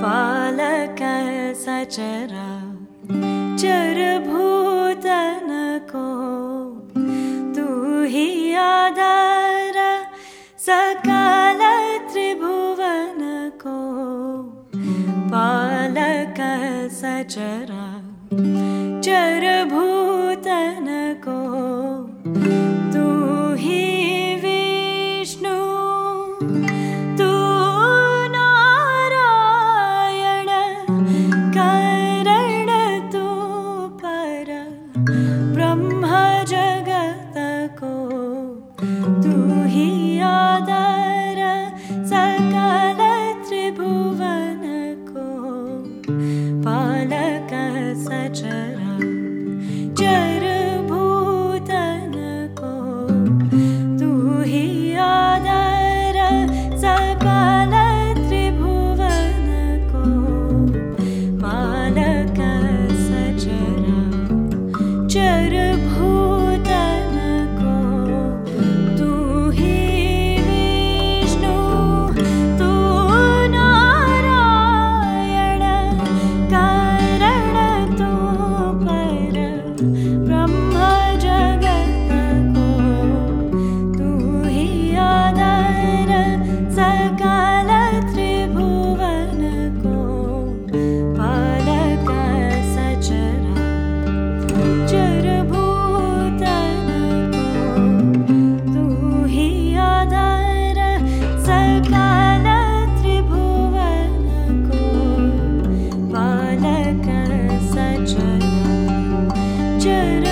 पालक सचरा चर भूतन को, तू ही आधार सकल त्रिभुवन को। पालक सचरा चर भूतन को, तू ही विष्णु तू नारायण, करण तू पर ब्रह्म जगत को। तू ही आधार सकल त्रिभुवन को। पालक सचरा चर भूतन को, तू ही आधार सकल त्रिभुवन को। पालक सचरा चर भूतन को, तू ही विष्णु तू नारायण, करण तू पर ब्रह्म जगत को। तू ही आधार सकल त्रिभुवन को। पालक सचरा चर भूतन को, तू ही आधार सकल त्रिभुवन को। पालक सचरा चर